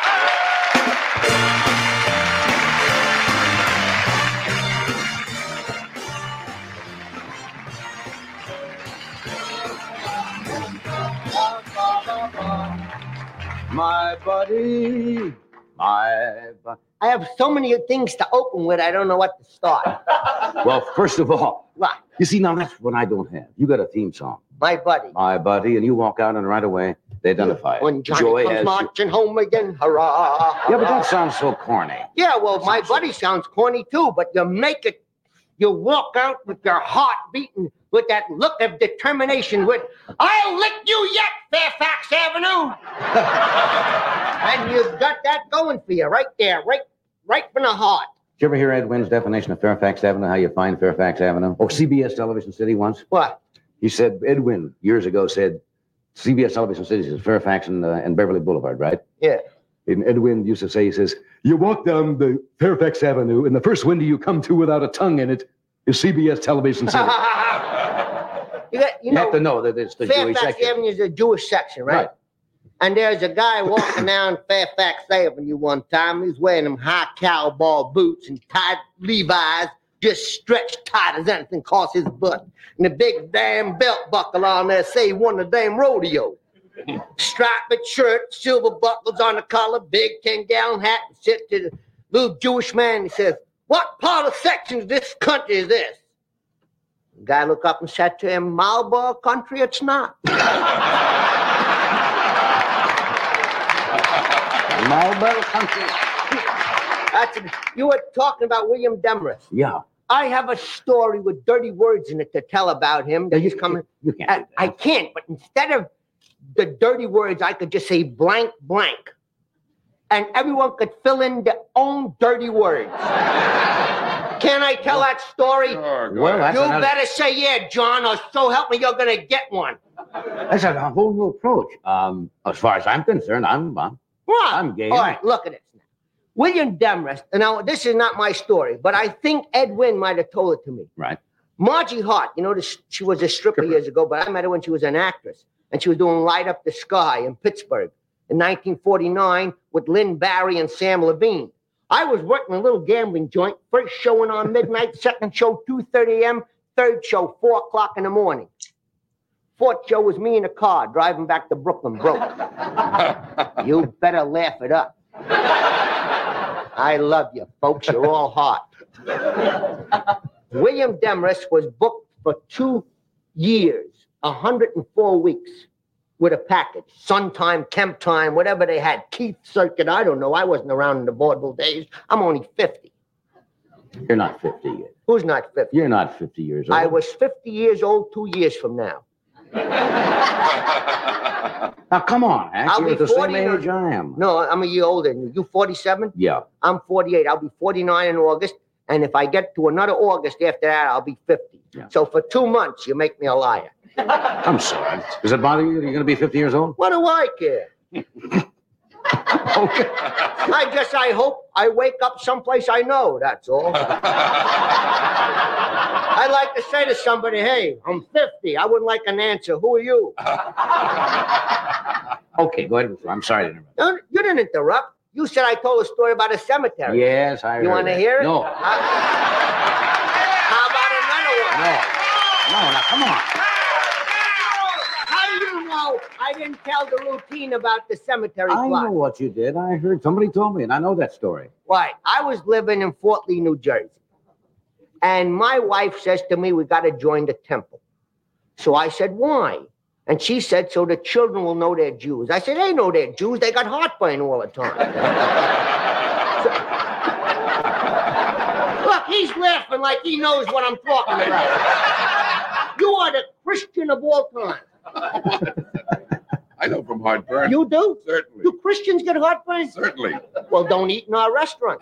My buddy, my buddy. I have so many things to open with, I don't know what to start. Well, first of all, What? you see, now that's what I don't have. You got a theme song. My buddy. My buddy, and you walk out and right away, they identify it. When Johnny Joy comes has you. marching home again, hurrah. Yeah, but that sounds so corny. Yeah, well, my buddy sounds corny too, but you make it, you walk out with your heart beating, with that look of determination, with, I'll lick you yet, Fairfax Avenue. And you've got that going for you right there, right, right from the heart. Did you ever hear Ed Wynn's definition of Fairfax Avenue, how you find Fairfax Avenue? Oh, C B S Television City once. What? He said, Ed Wynn, years ago, said, C B S Television City is Fairfax and, uh, and Beverly Boulevard, right? Yeah. And Ed Wynn used to say, he says, you walk down the Fairfax Avenue, and the first window you come to without a tongue in it is C B S Television City. You, got, you, You know, have to know that it's the Jewish Fairfax section. Avenue is a Jewish section, right? Right. And there's a guy walking down Fairfax Avenue one time. He's wearing them high cowboy boots and tight Levi's, just stretched tight as anything across his butt. And the big damn belt buckle on there say he won the damn rodeo. Striped shirt, silver buckles on the collar, big ten-gallon hat. And said to the little Jewish man, he says, what part of section of this country is this? The guy looked up and said to him, Marlboro country, it's not. Marlboro country. That's a, you were talking about William Demarest. Yeah. I have a story with dirty words in it to tell about him. That he's coming. You can't. I, I can't, but instead of the dirty words, I could just say blank, blank. And everyone could fill in their own dirty words. Can I tell that story? Sure, go well, ahead. You another... better say yeah, John, or so help me, you're going to get one. That's a whole new approach. Um, as far as I'm concerned, I'm, I'm, What? I'm game. All right, look at this. William Demarest, and now this is not my story, but I think Ed Wynn might have told it to me. Right. Margie Hart, you know, this, she was a stripper years ago, but I met her when she was an actress. And she was doing Light Up the Sky in Pittsburgh in nineteen forty-nine with Lynn Barry and Sam Levine. I was working a little gambling joint, first showing on midnight, second show two thirty a.m., third show four o'clock in the morning. Fourth show was me in a car driving back to Brooklyn broke. You better laugh it up. I love you, folks. You're all hot. William Demarest was booked for two years, one hundred four weeks with a package. Sun time, Kemp time, whatever they had. Keith Circuit, I don't know. I wasn't around in the vaudeville days. I'm only fifty. You're not fifty yet. Who's not fifty? You're not fifty years old. I was fifty years old two years from now. Now, come on, Hank. I'll You're be the same forty age I am. No, I'm a year older than you. You forty-seven? Yeah. I'm forty-eight. I'll be forty-nine in August. And if I get to another August after that, I'll be fifty. Yeah. So for two months, you make me a liar. I'm sorry. Does it bother you that you're going to be fifty years old? What do I care? Okay. I just, I hope I wake up someplace I know, that's all. I like to say to somebody, hey, I'm fifty. I wouldn't like an answer. Who are you? Okay, go ahead. I'm sorry to interrupt. No, you didn't interrupt. You said I told a story about a cemetery. Yes, I You heard want to that. hear it? No. How, how about No, now come on. How do you know I didn't tell the routine about the cemetery I plot? know what you did. I heard somebody told me, and I know that story. Why? I was living in Fort Lee, New Jersey. And my wife says to me, we got to join the temple. So I said, why? And she said, so the children will know they're Jews. I said, they know they're Jews. They got heartburn all the time. So, look, he's laughing like he knows what I'm talking about. You are the Christian of all time. I know from heartburn. You do? Certainly. Do Christians get heartburn? Certainly. Well, don't eat in our restaurant.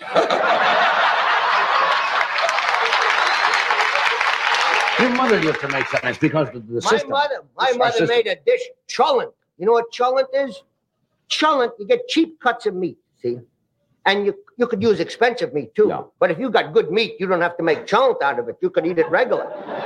Your mother used to make something. It's because of the My system. mother, my It's our mother system. made a dish, cholent. You know what cholent is? Cholent, you get cheap cuts of meat, see? And you you could use expensive meat too. Yeah. But if you got good meat, you don't have to make cholent out of it. You could eat it regular.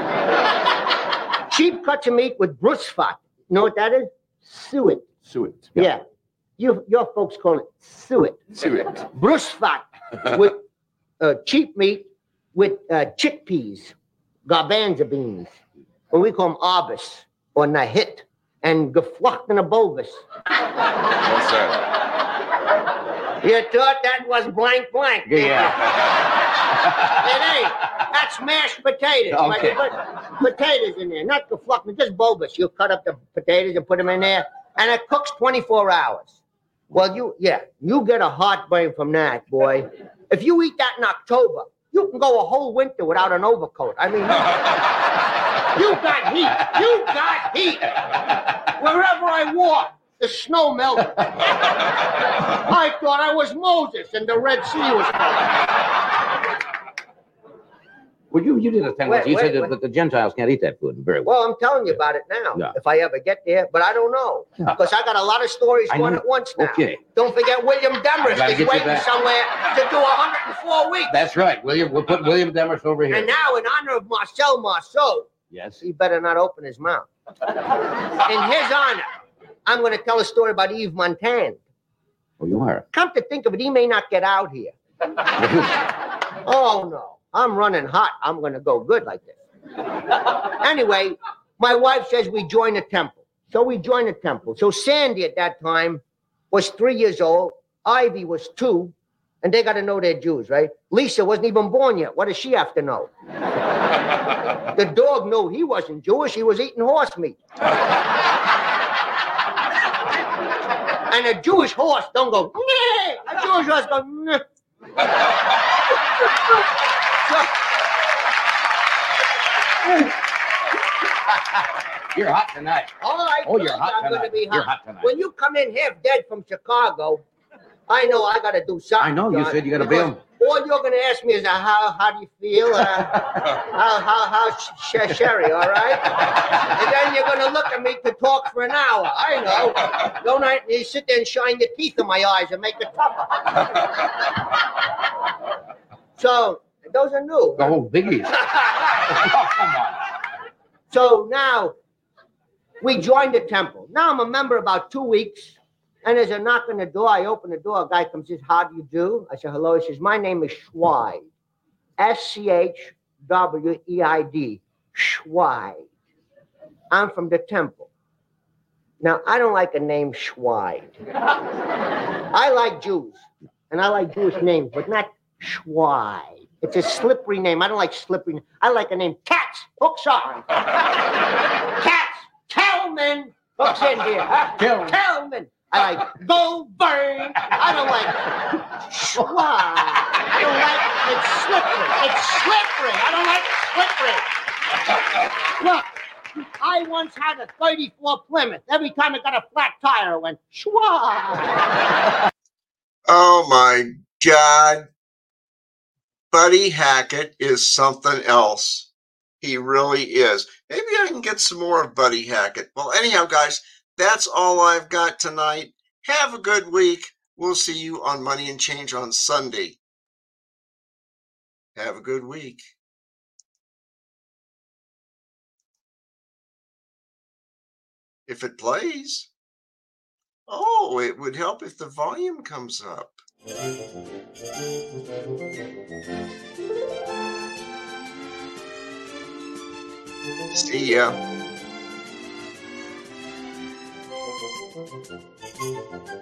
Cheap cuts of meat with brusfat. You know what that is? Suet. Suet. Yeah. You your folks call it suet. Suet. Brusfat with uh, cheap meat with uh, chickpeas, garbanzo beans, or we call them arbus or nahit, and geflochten bulbus. What's that? You thought that was blank blank. didn't Yeah. you? It ain't. That's mashed potatoes. But Okay. you put potatoes in there, not geflochten, just bulbus. You cut up the potatoes and put them in there, and it cooks twenty-four hours. Well, you, yeah, you get a heartburn from that, boy. If you eat that in October, you can go a whole winter without an overcoat. I mean, you got heat. You got heat. Wherever I walk, the snow melted. I thought I was Moses and the Red Sea was falling. Well, you, you did a thing. Wait, you wait, said that, wait. that the Gentiles can't eat that food very well. Well, I'm telling you about it now. Yeah. If I ever get there, but I don't know Yeah. because I got a lot of stories I going know. at once now. Okay. Don't forget William I'm glad Demarest to is get you waiting back. somewhere to do one hundred four weeks. That's right. William, we'll put William Demarest over here. And now, in honor of Marcel Marceau, Yes. he better not open his mouth. In his honor, I'm going to tell a story about Yves Montand. Oh, you are. Come to think of it, he may not get out here. Oh, no. I'm running hot. I'm going to go good like this. Anyway, my wife says we join the temple. So we join the temple. So Sandy at that time was three years old. Ivy was two. And they got to know they're Jews, right? Lisa wasn't even born yet. What does she have to know? The dog knew he wasn't Jewish. He was eating horse meat. And a Jewish horse don't go, "Nyeh." A Jewish horse goes, "Nyeh." You're hot tonight. All right, Oh, you're good, hot I'm going to tonight. be You're hot. hot tonight. When you come in half dead from Chicago, I know I got to do something. I know, you John, said you gotta because bail. All you're going to ask me is, uh, how how do you feel? Uh, how, how, how, sh- Sherry, all right? And then you're going to look at me to talk for an hour. I know. Don't I? You sit there and shine your teeth in my eyes and make it tougher. So, those are new. The whole biggies. Oh, come on. So now we joined the temple. Now I'm a member about two weeks, and there's a knock on the door. I open the door. A guy comes and says, how do you do? I say, hello. He says, my name is Schweid. S C H W E I D. Schweid. I'm from the temple. Now, I don't like a name Schweid. I like Jews, and I like Jewish names, but not Schweid. It's a slippery name. I don't like slippery. I like a name. Cats. Hooks up. Cats. Kelman. Hooks in here. Huh? Kelman. Kelman. I like Goldberg. I don't like Schweid. I don't like it's slippery. It's slippery. I don't like slippery. Look, I once had a thirty-four Plymouth. Every time it got a flat tire, I went Schweid. Oh my God. Buddy Hackett is something else. He really is. Maybe I can get some more of Buddy Hackett. Well, anyhow, guys, that's all I've got tonight. Have a good week. We'll see you on Money and Change on Sunday. Have a good week. If it plays. Oh, it would help if the volume comes up. See ya.